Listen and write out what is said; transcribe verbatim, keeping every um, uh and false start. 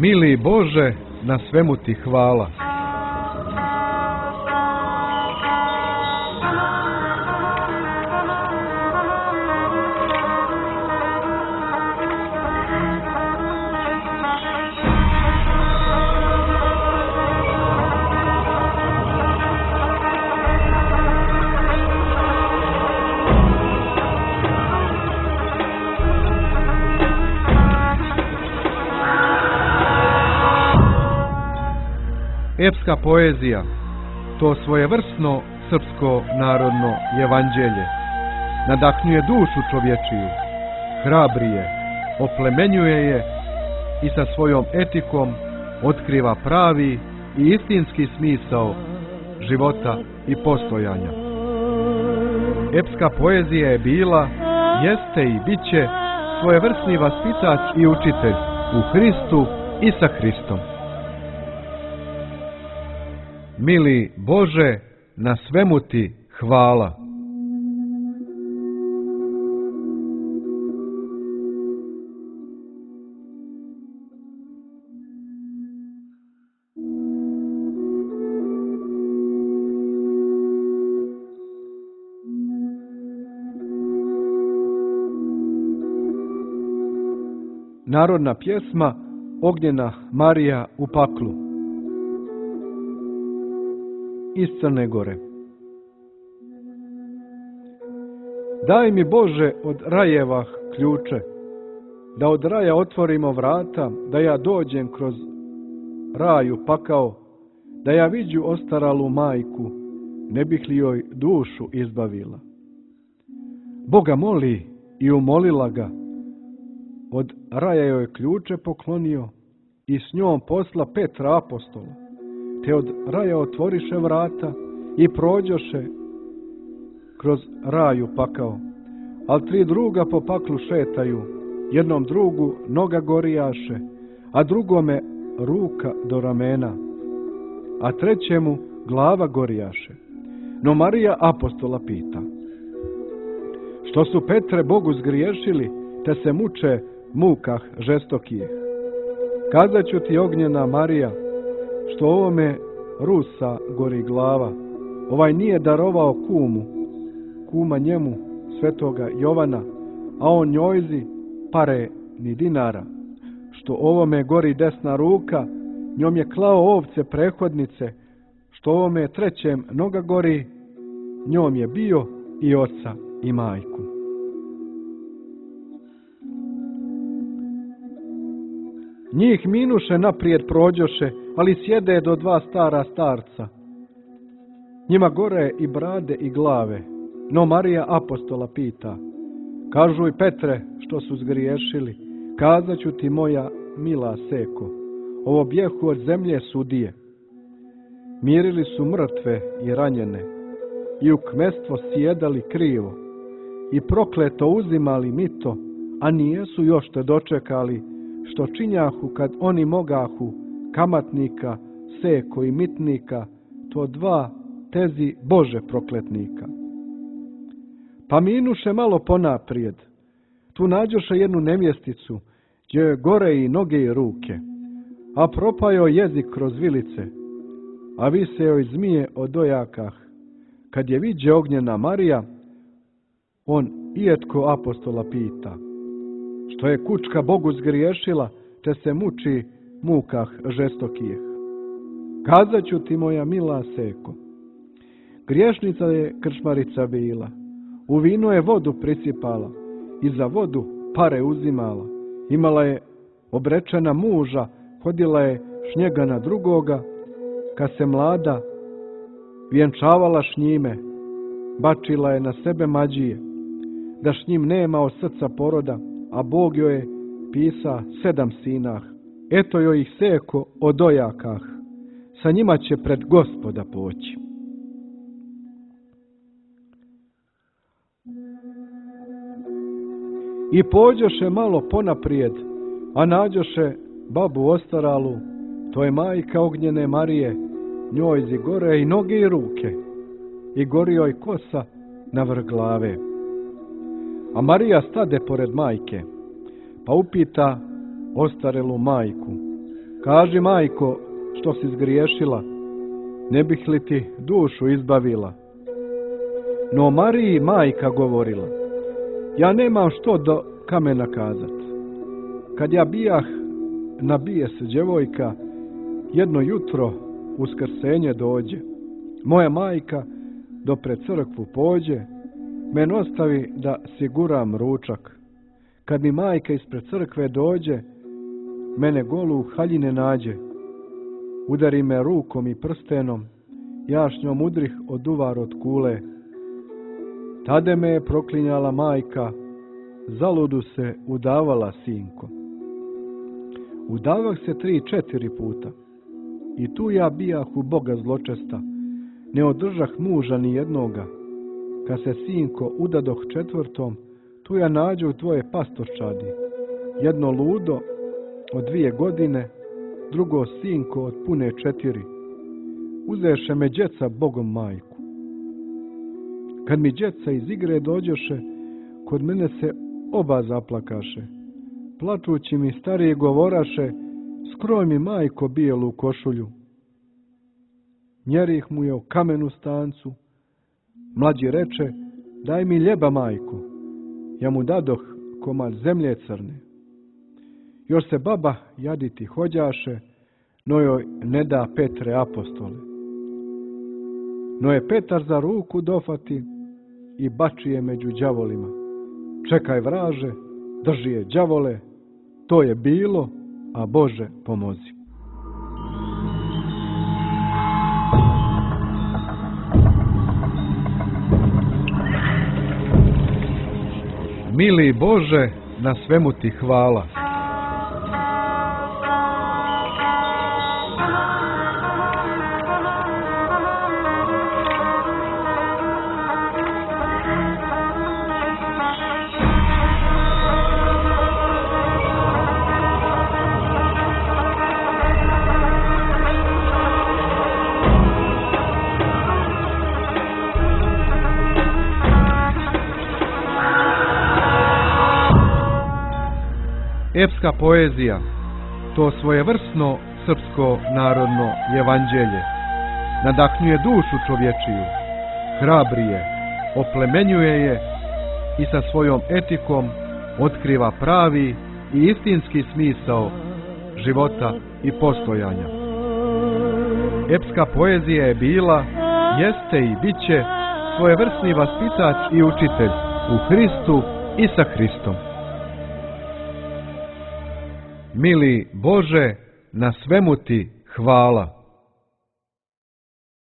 Mili Bože, na svemu ti hvala. Epska poezija, to svojevrsno srpsko narodno evanđelje, nadahnjuje dušu čovječiju, hrabri je, oplemenjuje je i sa svojom etikom otkriva pravi i istinski smisao života i postojanja. Epska poezija je bila, jeste i bit će svojevrsni vaspitač i učitelj u Hristu i sa Hristom. Mili Bože, na svemu ti hvala. Narodna pjesma Ognjena Marija u paklu iz Crne Gore. Daj mi Bože od rajeva ključe, da od raja otvorimo vrata, da ja dođem kroz raju pakao, da ja viđu ostaralu majku, ne bih li joj dušu izbavila. Boga moli i umolila ga, od raja joj ključe poklonio i s njom posla Petra apostola, te od raja otvoriše vrata i prođoše kroz raju pakao. Al tri druga po paklu šetaju, jednom drugu noga gorijaše, a drugome ruka do ramena, a trećemu glava gorijaše. No Marija apostola pita, što su Petre Bogu zgriješili, te se muče mukah žestokih? Kazat ću ti, Ognjena Marija, što ovome Rusa gori glava. Ovaj nije darovao kumu, kuma njemu, svetoga Jovana, a on njojzi pare ni dinara. Što ovome gori desna ruka, njom je klao ovce prehodnice, što ovome trećem noga gori, njom je bio i oca i majku. Njih minuše naprijed prođoše, ali sjede do dva stara starca. Njima gore i brade i glave, no Marija apostola pita, kažuj Petre što su zgriješili, kazat ću ti moja mila seko, ovo bjehu od zemlje sudije. Mirili su mrtve i ranjene, i u kmestvo sjedali krivo, i prokleto uzimali mito, a nijesu još te dočekali, što činjahu kad oni mogahu, kamatnika, seko i mitnika, to dva tezi Bože prokletnika. Pa minuše malo ponaprijed, tu nađoše jednu nemjesticu, gdje je gore i noge i ruke, a propajo jezik kroz vilice, a vise joj zmije o dojakah. Kad je viđe Ognjena Marija, on ijetko apostola pita, što je kučka Bogu zgriješila, te se muči mukah žestokih. Kazat ću ti, moja mila seko, griješnica je krčmarica bila, u vino je vodu prisipala i za vodu pare uzimala. Imala je obrečena muža, hodila je šnjega na drugoga, kad se mlada vjenčavala š njime, bačila je na sebe mađije, da š njim nema od srca poroda, a Bog joj je pisa sedam sinah. Eto joj ih seko o dojakah, sa njima će pred Gospoda poći. I pođoše malo ponaprijed, a nađoše babu ostaralu, to je majka Ognjene Marije, njoj zigore i noge i ruke, i gori joj kosa na vrh glave. A Marija stade pored majke, pa upita ostarelu majku, Kaži, majko, što si zgriješila, ne bih li ti dušu izbavila. No Mariji majka govorila, ja nemam što do kamena kazat. Kad ja bijah na bijes djevojka, jedno jutro uskrsenje dođe. Moja majka do pred crkvu pođe, men ostavi da siguram ručak. Kad mi majka ispred crkve dođe, mene golu u haljine nađe. Udari me rukom i prstenom, ja s njom udrih od uvar od kule. Tade me je proklinjala majka, zaludu se udavala sinko. Udavah se tri, četiri puta. I tu ja bijah u Boga zločesta, ne održah muža ni jednoga. Kad se sinko udadoh četvrtom, tu ja nađu tvoje pastorčadi. Jedno ludo od dvije godine, drugo sinko od pune četiri. Uzeše me djeca Bogom majku. Kad mi djeca iz igre dođoše, kod mene se oba zaplakaše. Plačući mi stariji govoraše, skroj mi majko bijelu košulju. Mjerih mu je o kamenu stancu. Mlađi reče, daj mi ljeba majko. Ja mu dadoh komad zemlje crne. Još se baba jaditi hođaše, no joj ne da Petre apostole. No je Petar za ruku dofati i bači je među đavolima. Čekaj vraže, drži je đavole, to je bilo, a Bože pomozi. Mili Bože, na svemu ti hvala. Epska poezija, to svojevrsno srpsko narodno evanđelje, nadahnjuje dušu čovječiju, hrabri je, oplemenjuje je i sa svojom etikom otkriva pravi i istinski smisao života i postojanja. Epska poezija je bila, jeste i bit će svojevrsni vaspitač i učitelj u Hristu i sa Hristom. Mili Bože, na svemu ti hvala.